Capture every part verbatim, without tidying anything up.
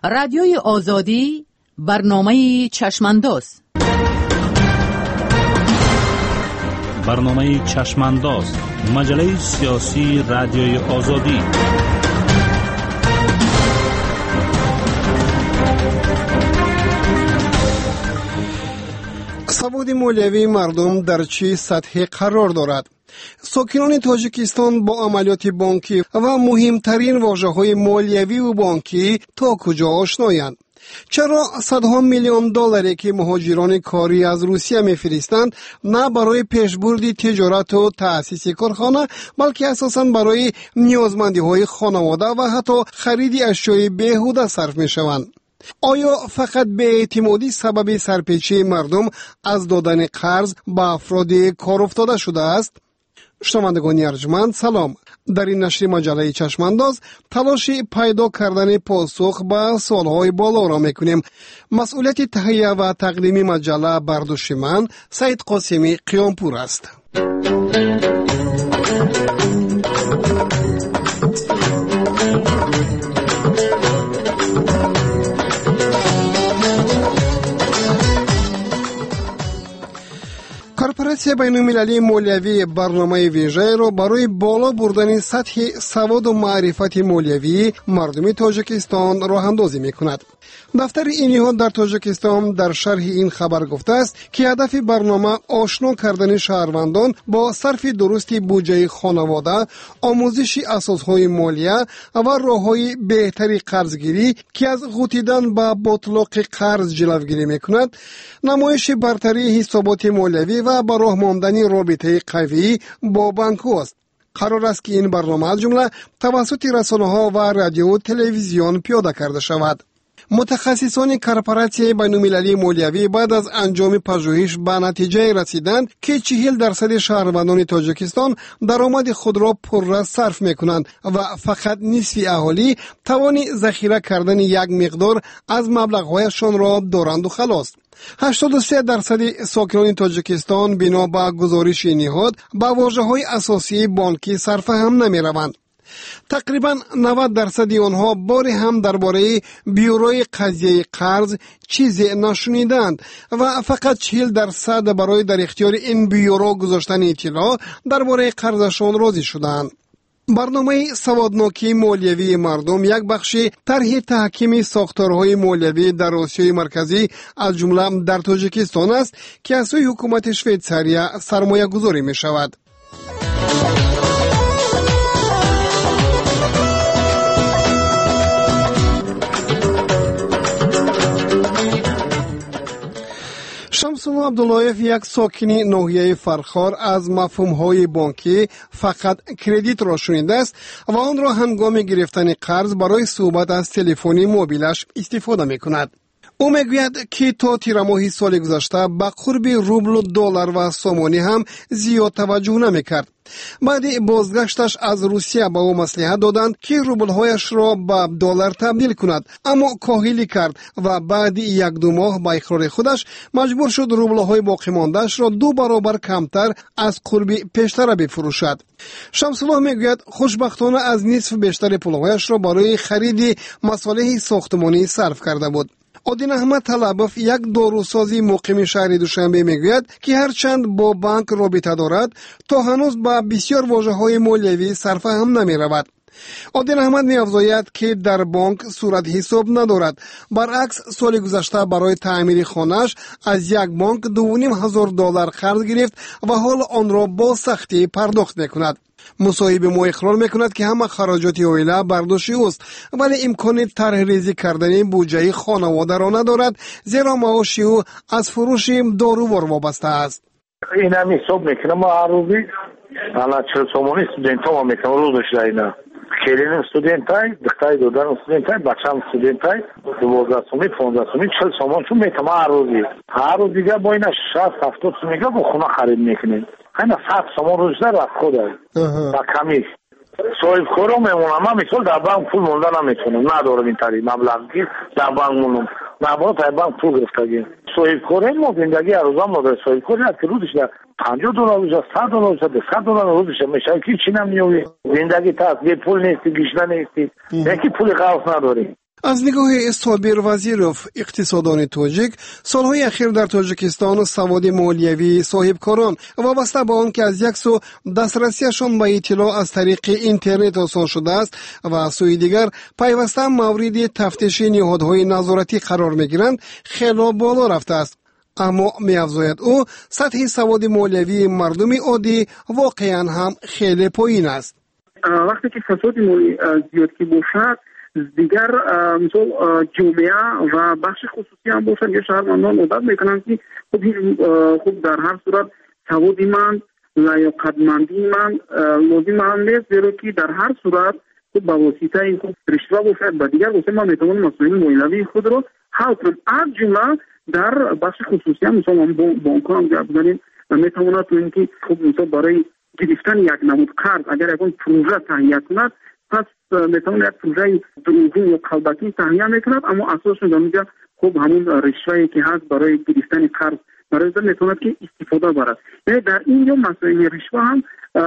رادیوی آزادی برنامه چشمانداز. برنامه چشمانداز، مجله سیاسی رادیوی آزادی. سواد مالیوی مردم در چه سطحی قرار دارد؟ ساکنان تاجیکستان با عملیات بانکی و مهمترین واژه‌های مالیوی و بانکی تا کجا آشنایند؟ چرا صدها میلیون دلاری که مهاجران کاری از روسیه میفرستند نه برای پیشبرد تجارت و تأسیس کارخانه، بلکه اساساً برای نیازمندی‌های خانواده و حتی خرید اشیاء بیهوده صرف می‌شوند؟ آیا فقط بی‌اعتمادی سبب سرپیچی مردم از دادن قرض به افراد کار افتاده شده است؟ شنوندگان ارجمند سلام. در این نشر مجله چشمانداز تلاش پیدا کردن پاسخ به سوالهای بالا را میکنیم. مسئولیت تهیه و تقدیم مجله بر دوش من سعید قاسمی قیامپور است. کورپوراسیون بین‌المللی مالیوی برنامه ویژه را برای بالا بردن سطح سواد و معرفت مالیوی مردم تاجیکستان راه اندازی می‌کند. دفتر این نهاد در تاجیکستان در شرح این خبر گفته است که هدف برنامه آشنا کردن شهروندان با صرف درست بودجه خانواده، آموزش اساسهای مالیه و راه‌های بهتری قرضگیری که از غوطیدن به باطلاق قرض جلوگیری می‌کند، نمایش برتری حسابات مالیوی و به راه ماندن رابطه قوی با بانک‌ها است. قرار است که این برنامه از جمله توسط رسانه‌ها و رادیو و تلویزیون پیاده کرده شود. متخصصان کورپوراسیون بین‌المللی مالیوی بعد از انجام پژوهش به نتیجه رسیدند که چهل درصد شهروندان تاجیکستان درآمد خود را پررا صرف می‌کنند و فقط نصف اهالی توان ذخیره کردن یک مقدار از مبلغ‌هایشان را دارند و خلاص. هشتاد و سه درصد ساکنان تاجیکستان بنا به گزارش نهاد با واژه‌های اساسی بانکی صرف هم نمی‌روند. تقریباً نود درصد آنها باری هم درباره بیوروی قضیه قرض چیزی نشنیدند و فقط چهل درصد برای در اختیار این بیورو گذاشتن اطلاع درباره قرضشان راضی شدند. برنامه سوادناکی مالیوی مردم یک بخش طرح تحکیم ساختارهای مالیوی در آسیای مرکزی از جمله در تاجیکستان است که از سوی حکومت شویتزاری سرمایه گذاری می شود. شمس‌الله عبداللهیف یک ساکنی ناحیه فرخار از مفهوم‌های بانکی فقط کردیت را شنیده است و آن را هنگام گرفتن قرض برای صحبت از تلفن موبیلش استفاده می‌کند. او میگوید که تا تیر ماه سال گذشته به قرب روبل و دلار و سومانی هم زیاد توجه نمی‌کرد. بعد بازگشتش از روسیه به او مصلحت دادند که روبل‌هایش را به دلار تبدیل کند، اما کاهلی کرد و بعد یک دو ماه با اقرار خودش مجبور شد روبل‌های باقی مانده‌اش را دو برابر کمتر از قرب پیشتر بفروشد. شمس‌الله میگوید خوشبختانه از نصف بیشتر پول‌هایش را برای خرید مصالح ساختمانی صرف کرده بود. عادل احمد طلبوف یک داروسازی مقیم شهر دوشنبه میگوید که هرچند با بانک رابطه دارد تا هنوز با بسیار واژه‌های مالیوی صرف هم نمی رود. عادل احمد می افزاید که در بانک صورت حساب ندارد. برعکس سال گذشته برای تعمیر خانه‌اش از یک بانک دو و نیم هزار دلار قرض گرفت و حال آن را با سختی پرداخت میکند. مصاحب ما اقرار میکند که همه خراجات عائله برداشت اوست، ولی امکان طرح ریزی کردن بودجه خانواده را ندارد، زیرا معاش او از فروش دارووار وابسته است. این هم حساب میکنم هر روزی الان چهل سومانی استودنت ها میکنم روزش اینا کلین استودنت های دختری دادن استودنت های بچه هم استودنت های دوازده سومی پانزده سومی چهل سومان چون میکنم هر روزی هر روز دیگه با این شصت هفتاد سومی با خونه خرید میکنیم. همه صد سومان روز در رفت خود هست با کمی صاحب کارو میمونم. من مثال در بانک پول مونده نمیتونم، ندارم این طریق مبلغی در بانک مونم نباید در بانک پول گرفتگی صاحب کاره ما زندگی روزا ما در صاحب کاری هست که روزش در پنجاه دلار روزه صد دلار روزه صد دلار روزش میشه که چی نمیوی زندگی تا از پول نیستی گشنه نیستی یکی پول قرض نداری از نگاه صابر وزیروف اقتصاددان تاجیک، سالهای اخیر در تاجیکستان سواد مالیوی صاحبکاران وابسته به آن که از یک سو دسترسیشان به اطلاع از طریق اینترنت آسان شده است و از سوی دیگر پیوسته مورد تفتیش نهادهای نظارتی قرار میگیرند خیلی بالا رفته است. اما می‌افزاید او سطح سواد مالیوی مردم عادی واقعا هم خیلی پایین است. وقتی که فساد مالی زیاد که باشد، دیگر مثلا جامعه و بخش خصوصی هم باشند یا شهروندان عادت میکنند که خب خب در هر صورت سواد من لیاقتمندی من لازم هم نیست، زیرا که در هر صورت خب با واسطه این خب رشوه باشد و دیگر واسه ما میتوانیم مسائل مالیوی خود را حل کنیم. از جمله در بخش خصوصی هم مثلا بانک ها هم گپ زدیم و میتواند تو اینکه خب مثلا برای گرفتن یک نمود قرض اگر یکون پروژه تهیه کند، پس میتواند یک پروژه دروغین یا قلبکی تهیه میکند، اما اساسش در اونجا خب همون رشوه‌ای که هست برای گرفتن قرض برای در میتواند که استفاده برد. یعنی در این یا مسائل رشوه هم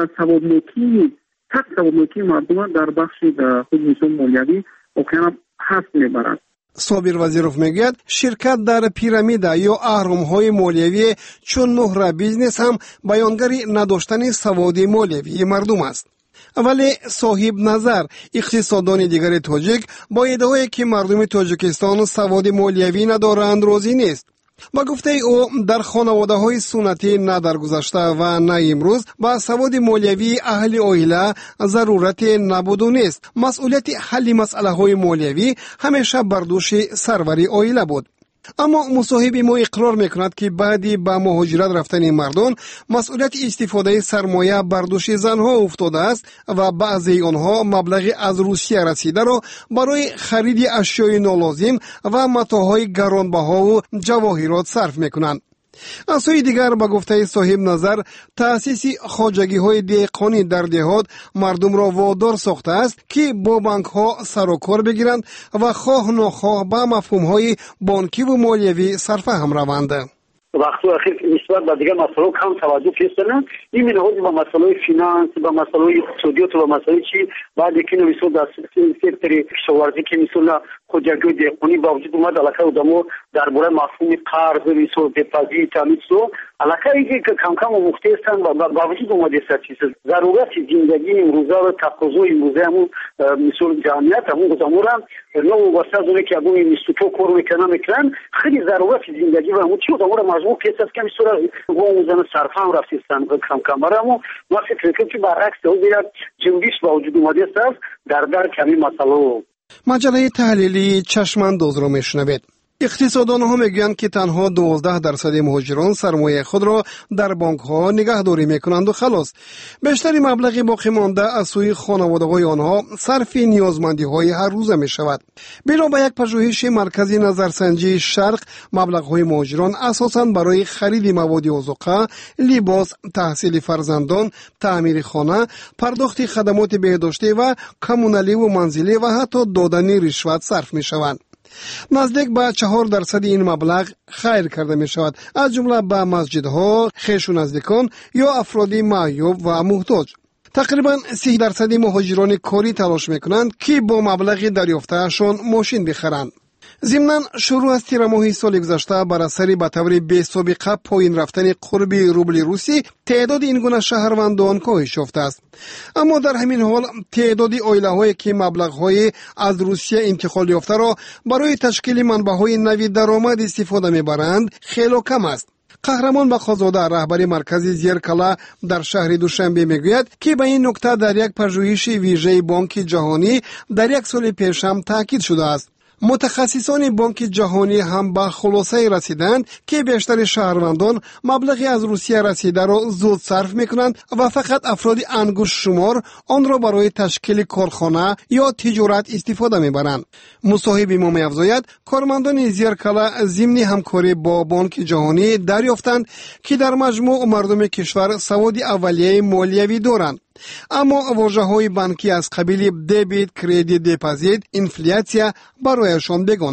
سوادناکی تک سوادناکی مردم در بخش خود مثلا مالیوی واقعا هست میبرد. صابر وزیروف میگوید شرکت در پیرامید یا اهرم‌های مالیوی چون مهر بیزنس هم بیانگری نداشتن سواد مالیوی مردم است. ولی صاحب نظر اقتصاددان دیگر تاجیک با ادعایی که مردم تاجیکستان سواد مالیوی ندارند راضی نیست. با گفته او در خانواده های سنتی نه در گذشته و نه امروز با سواد مالیوی اهل عائله ضرورت نبود و نیست. مسئولیت حل مسئله های مالیوی همیشه بر دوش سروری عائله بود. اما مصاحب ما اقرار میکند که بعدی به مهاجرت رفتن مردم مسئولیت استفاده سرمایه بر دوش زنها افتاده است و بعضی آنها مبلغی از روسیه رسیده را برای خرید اشیای نالازم و متاعهای گرانبها و جواهرات صرف میکنند. از سوی دیگر با گفته صاحب نظر تأسیس خواجگی های دهقانی در دهات مردم را وادار ساخته است که با بانک ها سر و کار بگیرند و خواه ناخواه با مفهوم های بانکی و مالیوی صرفه هم روند. وقتی اخیر نسبت به دیگر مسائل کم توجه کردن، این منهاج با مسائل فینانس، با مسائل اقتصادیات و مسائل چی بعد که نمیشه در سکتور کشاورزی که مثلا خودجوی دهقانی با وجود اومد علاقه ادمو درباره مفهوم قرض مثلا دپازیت تامیسو علاقه ای که کم کم مختص هستند با وجود اومد است چیز ضرورت زندگی امروزه و تقاضای امروزه همون مثلا جامعیت همون گذارم نو واسه اون که ابو میستو کار میکنن میکنن خیلی ضرورت زندگی و همون چی ادمو مجموع کیسه است که مثلا و زن صرفان رفتن کم کم برامو ما فکر کنیم که برعکس او دیگر جنبش با وجود اومد است در در کمی مسئله. مجله تحلیلی چشمانداز را میشنوید. اقتصاددان ها میگویند که تنها دوازده درصد مهاجران سرمایه خود را در بانک ها نگهداری میکنند و خلاص بیشتری مبلغ باقی مانده از سوی خانواده های آنها صرف نیازمندی های هر روزه می شود. بنا به یک پژوهش مرکزی نظرسنجی شرق مبلغ های مهاجران اساساً برای خرید مواد اوزقه، لباس، تحصیل فرزندان، تعمیر خانه، پرداخت خدمات بهداشتی و کمونالی و منزلی و حتی دادن رشوت صرف می شوند. نزدیک به چهار درصد این مبلغ خیر کرده می شود، از جمله به مسجدها، خویش و نزدیکان یا افرادی معیوب و محتاج. تقریبا سی درصد مهاجران کاری تلاش می کنند که با مبلغ دریافتهشان ماشین بخرند. ضمناً شروع از تیر ماه سال گذشته بر اثر به طور بی سابقه پایین رفتن قرب روبل روسی تعداد این گونه شهروندان کاهش یافته است. اما در همین حال تعداد عائله‌هایی که مبلغ‌های از روسیه انتقال یافته را برای تشکیل منبع‌های نوی درآمد استفاده می‌برند خیلی کم است. قهرمان بخازاده رهبر مرکز زیرکلا در شهر دوشنبه میگوید که به این نکته در یک پژوهش ویژه بانک جهانی در یک سال پیش هم تاکید شده است. متخصصان بانک جهانی هم به خلاصه رسیدند که بیشتر شهروندان مبلغی از روسیه رسیده را زود صرف میکنند و فقط افراد انگشت شمار آن را برای تشکیل کارخانه یا تجارت استفاده میبرند. مصاحب ما می‌افزاید کارمندان زیرکلا ضمن همکاری با بانک جهانی دریافتند که در مجموع مردم کشور سواد اولیه مالیوی دارند. اما واژه‌های بانکی از قبیل دبیت، کردیت، دپازیت، اینفلیاسیا برایشان بیگانه است.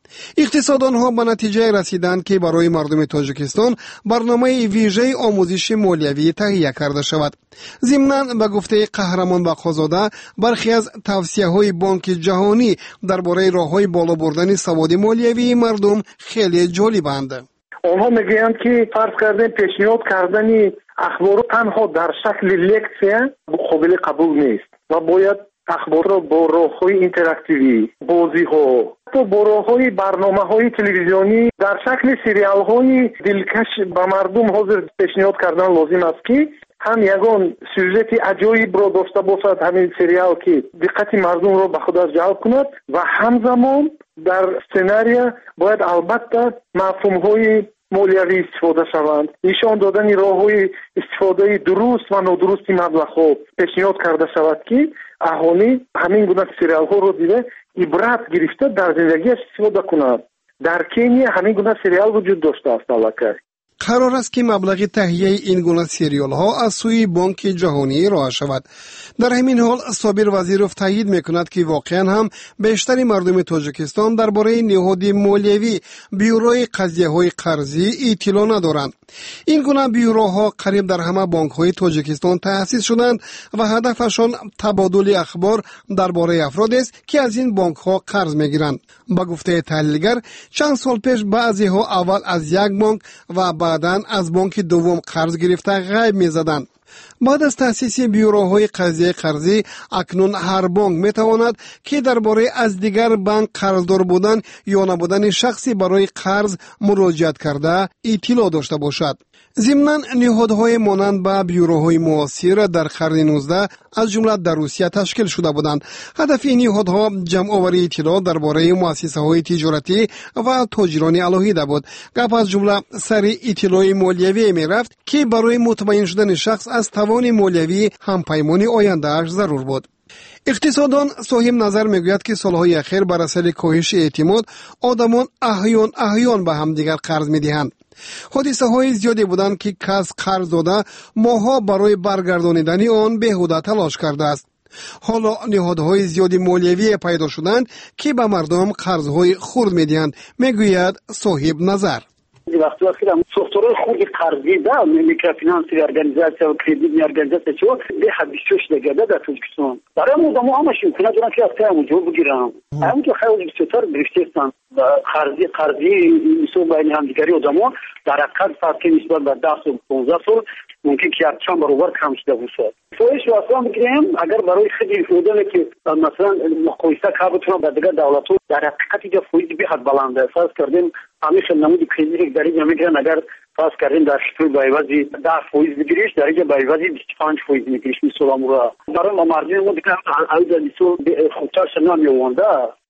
اقتصاددان ها به نتیجه رسیدند که برای مردم تاجیکستان برنامه ویژه آموزش مالیوی تهیه کرده شود. ضمناً به گفته قهرمان بقازاده برخی از توصیه های بانک جهانی درباره راههای بالا بردن سواد مالیوی مردم خیلی جالبند. آنها میگویند که فرض کردن پیشنهاد کردن اخبار تنها در شکل لکسیه قابل قبول نیست و باید اخبار را با راه‌های اینتراکتیوی، بازی‌ها، تو با راه‌های برنامه‌های تلویزیونی در شکل سریال‌های دلکش به مردم حاضر پیشنهاد کردن لازم است که هم یگان سوژت عجایب را داشته باشد همین سریال که دقت مردم را به خودش جلب کند و همزمان در سناریو باید البته مفهوم‌های مالیوی استفاده شوند. نشان دادن راه‌های استفاده درست و نادرست مبلغ‌ها پیشنهاد کرده شود که اهالی همین گونه سریال‌ها رو دیده عبرت گرفته در زندگیش استفاده کنند. در کنیا همین گونه سریال وجود داشته است البته. قرار است که مبلغ تهیه این گونه سریال ها از سوی بانک جهانی ارائه شود. در همین حال صابر وزیروف تایید میکند که واقعا هم بیشتر مردم تاجیکستان درباره نهاد مالیوی بیوروی قضیه های قرضی اطلاع ندارند. این گونه بیوروها قریب در همه بانک های تاجیکستان تأسیس شدند و هدفشان تبادل اخبار درباره افراد است که از این بانک ها قرض میگیرند. با گفته تحلیلگر چند سال پیش بعضی ها اول از یک بانک و بعداً از بانک دوم قرض گرفته غیب می‌زدند. بعد از تأسیس بیوروهای قضیه قرضی اکنون هر بانک میتواند که درباره از دیگر بانک قرضدار بودن یا نبودن شخصی برای قرض مراجعت کرده اطلاع داشته باشد. ضمناً نهادهای مانند به بیوروهای معاصر در قرن نوزدهم از جمله در روسیه تشکیل شده بودند. هدف این نهادها جمع آوری اطلاع درباره مؤسسه‌های تجارتی و تاجران الهیده بود. گپ از جمله سر اطلاع مالیوی میرفت که برای مطمئن شدن شخص از توان مالیوی همپیمانی آینده‌اش ضرور بود. اقتصاددان صاحب نظر میگوید که سالهای اخیر بر اثر کاهش اعتماد آدمان احیان احیان به همدیگر قرض میدهند. حادثه های زیادی بودند که کس قرض داده ماها برای برگردانیدن آن بیهوده تلاش کرده است. حالا نهادهای زیادی مالیوی پیدا شدند که به مردم قرضهای خرد میدهند، میگوید صاحب نظر. وقتی وقتی هم ساختارهای خود قرضی دا میکروفینانس ارگانیزاسیون و کردیت ارگانیزاسیون به حد بیست و شش دیگه در تاجیکستان برای مردم همش امکانات دارن که از اونجا بگیرن. همون که خیلی بسیار گرفتن قرضی قرضی میسو بین همدیگری آدما در حقیقت فرض که نسبت به ده سال پانزده سال ممکن که چند برابر کم شده باشه. فایش واسه میگیم اگر برای خیلی آدمی که مثلا مقایسه کردن با دیگر دولت‌ها در حقیقت اینجا فایز به حد بلنده. فرض کردیم همیشه نمودی کردیت در اینجا میگن اگر فرض کردیم در شکل بایوازی ده فایز بگیریش در اینجا بایوازی بیست و پنج فایز میگیریش مثلا مرا برای ما مردم ما دیگه عوض نیستو خودتاش نمیونده.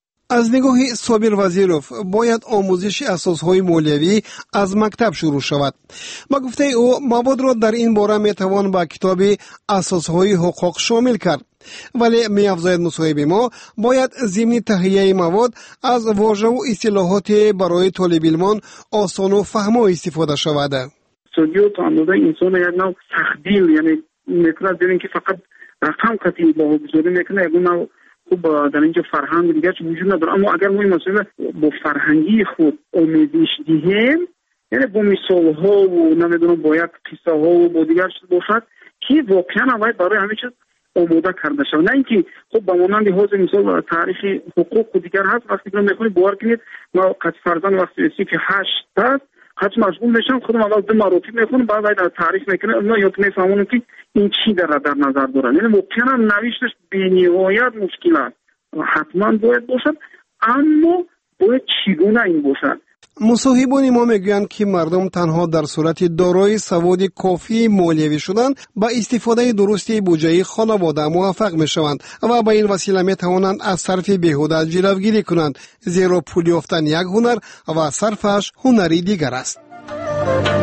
از نگاه صابر وزیروف باید آموزش اساسهای مالیوی از مکتب شروع شود. با گفته او مواد را در این باره میتوان با کتاب اساسهای حقوق شامل کرد، ولی می‌افزاید مصاحب ما باید ضمن تهیه مواد از واژه و اصطلاحات برای طالب علمان آسان و فهمای استفاده شود. استودیو تا اندازه انسان یک نوع تخدیل یعنی میتونه ببینیم که فقط رقم قطعی با گذاری میکنه یک نوع خوب در اینجا فرهنگ دیگه وجود نداره. اما اگر ما این مسئله با فرهنگی خود آمیزش دهیم یعنی با مثال ها و نمیدونم با یک قصه ها و با دیگر چیز باشد که واقعا باید برای همه چیز آماده کرده شود، نه اینکه خب به مانند حوزه مثال تاریخ حقوق و دیگر هست وقتی که میخونید باور کنید ما قد فرضاً وقتی رسید که هشت هست خط مشغول میشم خودم اول دو مراتب میخونم بعد باید تعریف میکنه اونا یا میفهمونم که این چی در در نظر دارن. یعنی ممکنه نوشتش بی‌نهایت مشکل است و حتما باید باشد، اما باید چگونه این باشد. مصاحبان ما میگویند که مردم تنها در صورت دارای سواد کافی مالیوی شدن با استفاده درستی بودجه خانواده موفق میشوند و با این وسیله میتوانند از صرف بیهوده جلوگیری کنند، زیرا پول یافتن یک هنر و صرفش هنری دیگر است.